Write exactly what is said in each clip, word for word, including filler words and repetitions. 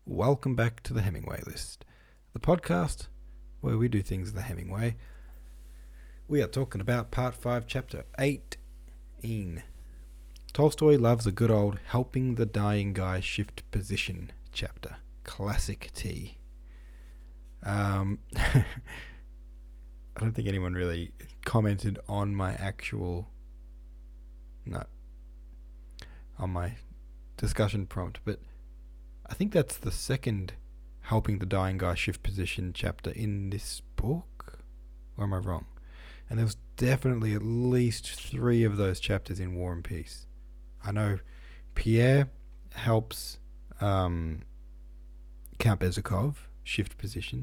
welcome back to the Hemingway List, the podcast where we do things the Hemingway. We are talking about part five, chapter eighteen. Tolstoy loves a good old helping the dying guy shift position chapter. Classic T. Um, I don't think anyone really commented on my actual, no, on my discussion prompt, but I think that's the second helping the dying guy shift position chapter in this book, or am I wrong? And there was definitely at least three of those chapters in War and Peace. I know Pierre helps um, Count Bezukhov shift position.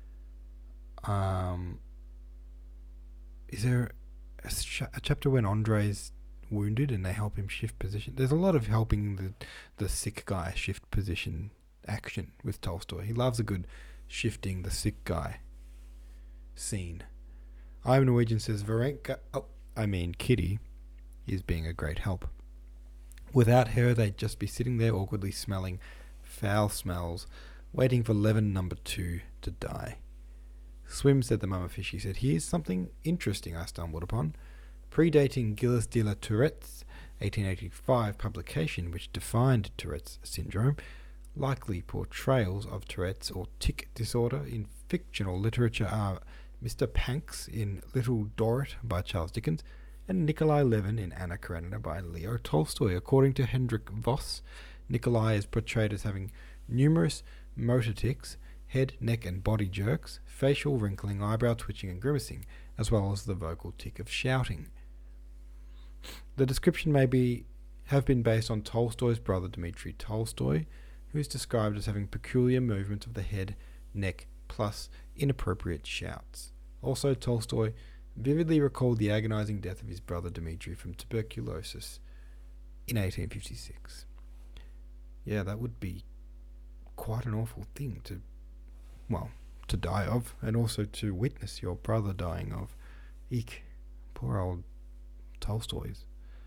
Um, is there a, sh- a chapter when Andrei's wounded and they help him shift position? There's a lot of helping the the sick guy shift position action with Tolstoy. He loves a good shifting the sick guy scene. Ivan Norwegian says Varenka, oh, I mean Kitty, is being a great help. Without her, they'd just be sitting there awkwardly smelling foul smells, waiting for Levin number two to die. Swim, said the mama fish. He said, here's something interesting I stumbled upon. Predating Gilles de la Tourette's eighteen eighty-five publication, which defined Tourette's syndrome, likely portrayals of Tourette's or tic disorder in fictional literature are Mister Panks in Little Dorrit by Charles Dickens and Nikolai Levin in Anna Karenina by Leo Tolstoy. According to Hendrik Voss, Nikolai is portrayed as having numerous motor tics, head, neck and body jerks, facial wrinkling, eyebrow twitching and grimacing, as well as the vocal tic of shouting. The description may be have been based on Tolstoy's brother Dmitri Tolstoy, who is described as having peculiar movement of the head, neck, plus inappropriate shouts. Also, Tolstoy vividly recalled the agonizing death of his brother Dmitri from tuberculosis in eighteen fifty-six. Yeah, that would be quite an awful thing to, well, to die of, and also to witness your brother dying of. Eek, poor old Tolstoys.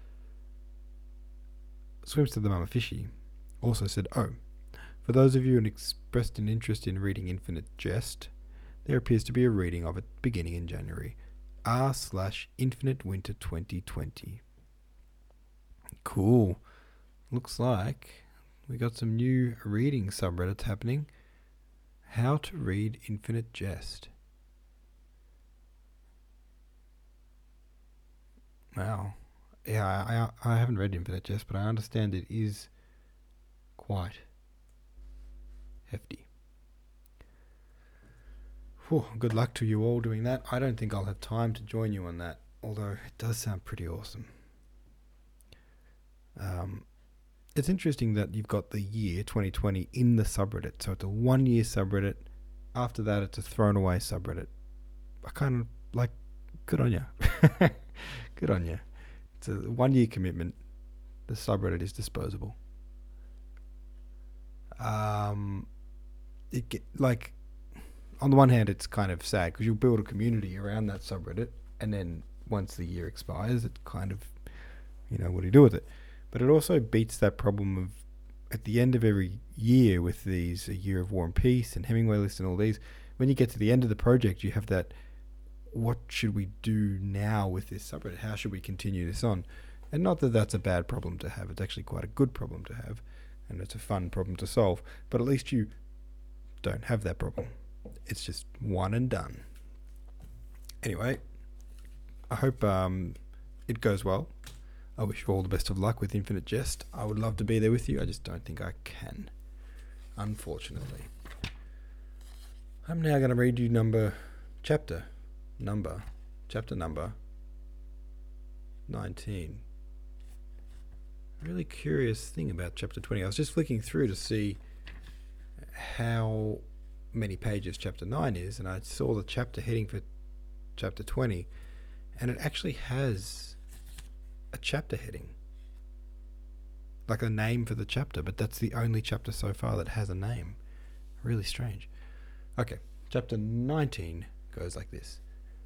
Swims to the Mama Fishy also said, oh, for those of you who expressed an interest in reading Infinite Jest, there appears to be a reading of it beginning in January. R slash Infinite Winter twenty twenty. Cool. Looks like we got some new reading subreddits happening. How to read Infinite Jest. Wow. Yeah, I, I I haven't read Infinite Jest, but I understand it is quite hefty. Whew, good luck to you all doing that. I don't think I'll have time to join you on that, although it does sound pretty awesome. Um, it's interesting that you've got the year twenty twenty in the subreddit, so it's a one-year subreddit. After that, it's a thrown-away subreddit. I kind of like, good on you. Good on you. It's a one-year commitment. The subreddit is disposable. Um, it get, like, on the one hand, it's kind of sad because you'll build a community around that subreddit, and then once the year expires, it kind of, you know, what do you do with it? But it also beats that problem of at the end of every year with these A Year of War and Peace and Hemingway List and all these, when you get to the end of the project, you have that, what should we do now with this subreddit? How should we continue this on? And not that that's a bad problem to have. It's actually quite a good problem to have, and it's a fun problem to solve. But at least you don't have that problem. It's just one and done. Anyway, I hope um, it goes well. I wish you all the best of luck with Infinite Jest. I would love to be there with you. I just don't think I can, unfortunately. I'm now going to read you number, chapter, number, chapter number nineteen. Really curious thing about chapter twenty. I was just flicking through to see how many pages chapter nine is, and I saw the chapter heading for chapter twenty, and it actually has a chapter heading, like a name for the chapter, but that's the only chapter so far that has a name. Really strange. Okay, chapter nineteen goes like this.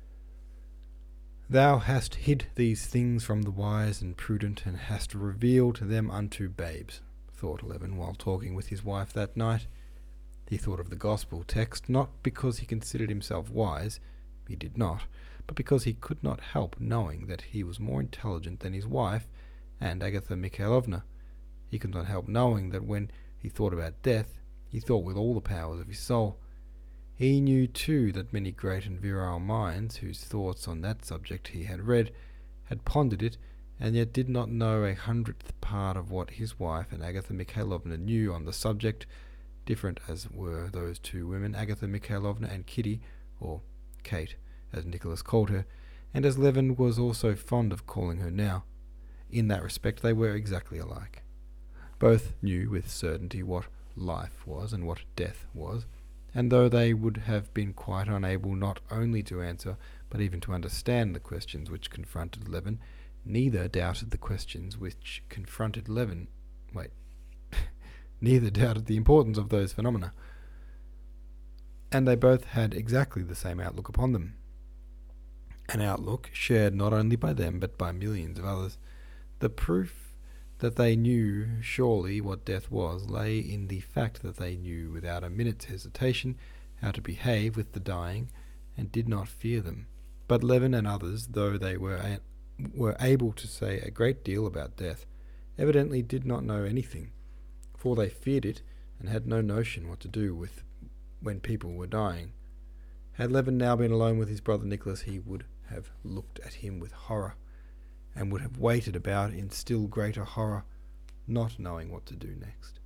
Thou hast hid these things from the wise and prudent, and hast revealed them unto babes, thought Levin while talking with his wife that night. He thought of the gospel text not because he considered himself wise, he did not, but because he could not help knowing that he was more intelligent than his wife and Agatha Mikhailovna. He could not help knowing that when he thought about death, he thought with all the powers of his soul. He knew too that many great and virile minds, whose thoughts on that subject he had read, had pondered it, and yet did not know a hundredth part of what his wife and Agatha Mikhailovna knew on the subject, different as were those two women, Agatha Mikhailovna and Kitty, or Kate, as Nicholas called her, and as Levin was also fond of calling her now. In that respect they were exactly alike. Both knew with certainty what life was and what death was, and though they would have been quite unable not only to answer, but even to understand the questions which confronted Levin, neither doubted the questions which confronted Levin. Wait. Neither doubted the importance of those phenomena. And they both had exactly the same outlook upon them. An outlook shared not only by them, but by millions of others. The proof that they knew surely what death was lay in the fact that they knew without a minute's hesitation how to behave with the dying, and did not fear them. But Levin and others, though they were a- were able to say a great deal about death, evidently did not know anything, for they feared it and had no notion what to do with when people were dying. Had Levin now been alone with his brother Nicholas, he would have looked at him with horror, and would have waited about in still greater horror, not knowing what to do next.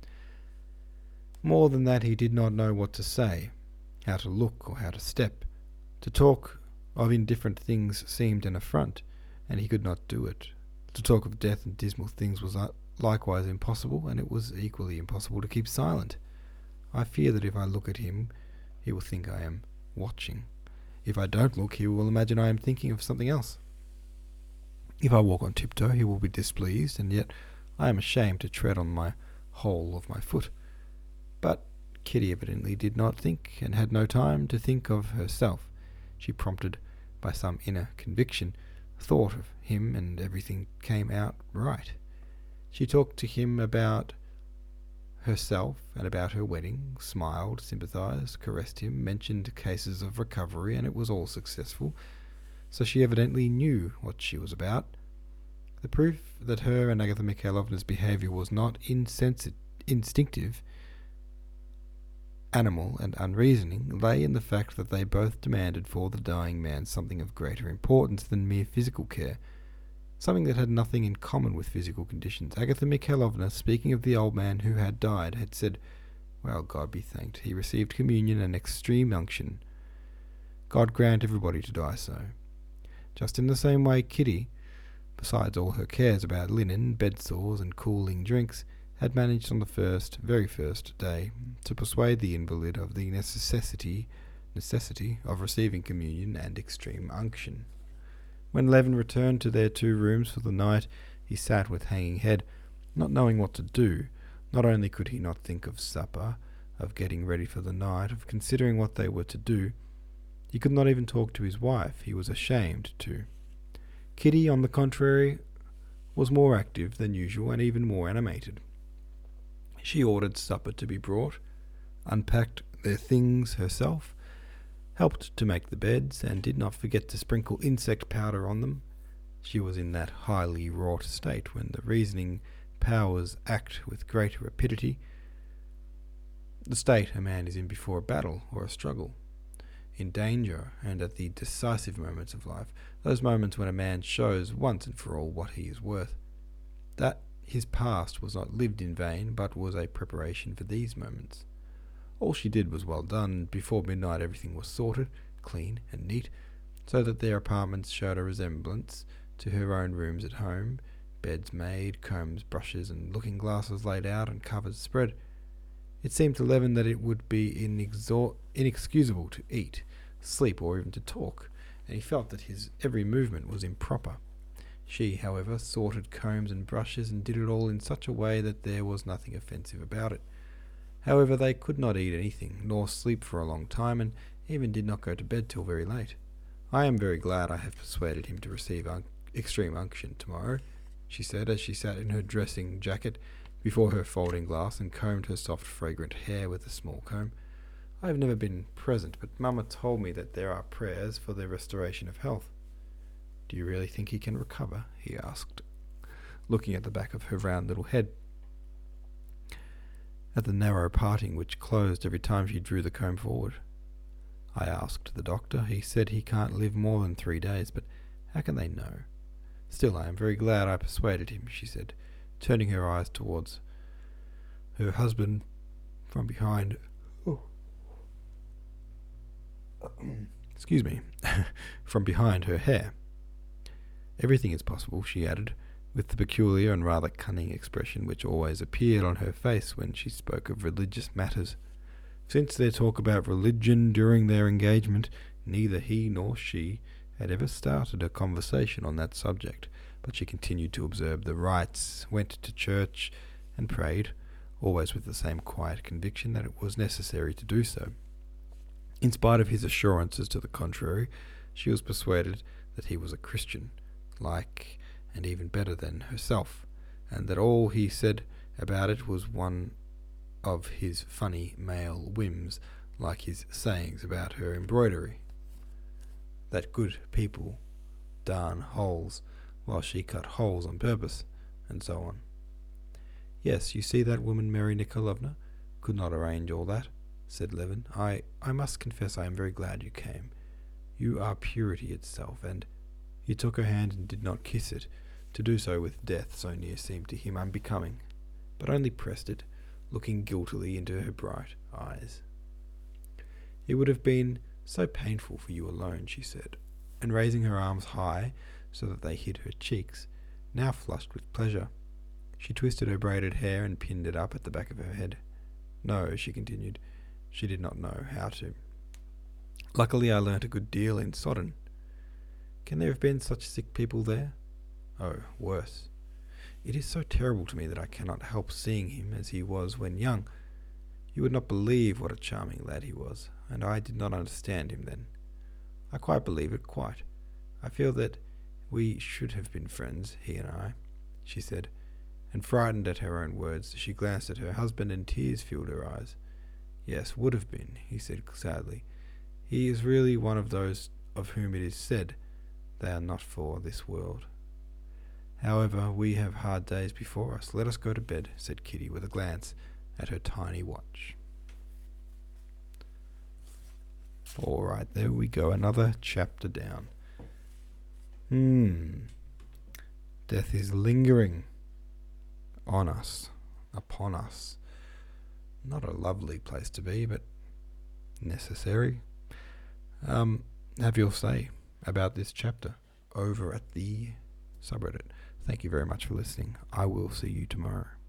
More than that, he did not know what to say, how to look or how to step. To talk of indifferent things seemed an affront, and he could not do it. To talk of death and dismal things was likewise impossible, and it was equally impossible to keep silent. I fear that if I look at him, he will think I am watching. If I don't look, he will imagine I am thinking of something else. If I walk on tiptoe, he will be displeased, and yet I am ashamed to tread on my hole of my foot. But Kitty evidently did not think, and had no time to think of herself. She, prompted by some inner conviction, thought of him, and everything came out right. She talked to him about herself and about her wedding, smiled, sympathized, caressed him, mentioned cases of recovery, and it was all successful. So she evidently knew what she was about. The proof that her and Agatha Mikhailovna's behaviour was not insensi- instinctive, animal, and unreasoning lay in the fact that they both demanded for the dying man something of greater importance than mere physical care, something that had nothing in common with physical conditions. Agatha Mikhailovna, speaking of the old man who had died, had said, "Well, God be thanked, he received communion and extreme unction. God grant everybody to die so." Just in the same way, Kitty, besides all her cares about linen, bed-sores, and cooling drinks, had managed on the first, very first day, to persuade the invalid of the necessity, necessity of receiving communion and extreme unction. When Levin returned to their two rooms for the night, he sat with hanging head, not knowing what to do. Not only could he not think of supper, of getting ready for the night, of considering what they were to do, he could not even talk to his wife. He was ashamed to. Kitty, on the contrary, was more active than usual and even more animated. She ordered supper to be brought, unpacked their things herself, helped to make the beds, and did not forget to sprinkle insect powder on them. She was in that highly wrought state when the reasoning powers act with great rapidity, the state a man is in before a battle or a struggle, in danger, and at the decisive moments of life, those moments when a man shows once and for all what he is worth. That his past was not lived in vain, but was a preparation for these moments. All she did was well done, and before midnight everything was sorted, clean and neat, so that their apartments showed a resemblance to her own rooms at home, beds made, combs, brushes, and looking-glasses laid out, and covers spread. It seemed to Levin that it would be inexor- inexcusable to eat, sleep, or even to talk, and he felt that his every movement was improper. She, however, sorted combs and brushes, and did it all in such a way that there was nothing offensive about it. However, they could not eat anything, nor sleep for a long time, and even did not go to bed till very late. "I am very glad I have persuaded him to receive un- extreme unction tomorrow," she said, as she sat in her dressing jacket, before her folding glass and combed her soft, fragrant hair with a small comb. I have never been present, but Mama told me that there are prayers for the restoration of health. Do you really think he can recover? He asked, looking at the back of her round little head, at the narrow parting which closed every time she drew the comb forward. I asked the doctor. He said he can't live more than three days, but how can they know? Still, I am very glad I persuaded him, she said, turning her eyes towards her husband from behind. Oh. Excuse me, from behind her hair. Everything is possible, she added, with the peculiar and rather cunning expression which always appeared on her face when she spoke of religious matters. Since their talk about religion during their engagement, neither he nor she had ever started a conversation on that subject, but she continued to observe the rites, went to church, and prayed, always with the same quiet conviction that it was necessary to do so. In spite of his assurances to the contrary, she was persuaded that he was a Christian, like and even better than herself, and that all he said about it was one of his funny male whims, like his sayings about her embroidery, that good people darn holes while she cut holes on purpose, and so on. Yes, you see that woman Mary Nikolovna could not arrange all that, said Levin. I, I must confess I am very glad you came. You are purity itself, and he took her hand and did not kiss it. To do so with death so near seemed to him unbecoming, but only pressed it, looking guiltily into her bright eyes. It would have been so painful for you alone, she said, and raising her arms high so that they hid her cheeks, now flushed with pleasure, she twisted her braided hair and pinned it up at the back of her head. No, she continued, she did not know how to. Luckily I learnt a good deal in Sodden. Can there have been such sick people there? Oh, worse. It is so terrible to me that I cannot help seeing him as he was when young. You would not believe what a charming lad he was, and I did not understand him then. I quite believe it, quite. I feel that we should have been friends, he and I, she said, and frightened at her own words, she glanced at her husband and tears filled her eyes. Yes, would have been, he said sadly. He is really one of those of whom it is said they are not for this world. However, we have hard days before us. Let us go to bed, said Kitty with a glance at her tiny watch. All right, there we go, another chapter down. Hmm. Death is lingering on us, upon us. Not a lovely place to be, but necessary. Um, have your say about this chapter over at the subreddit. Thank you very much for listening. I will see you tomorrow.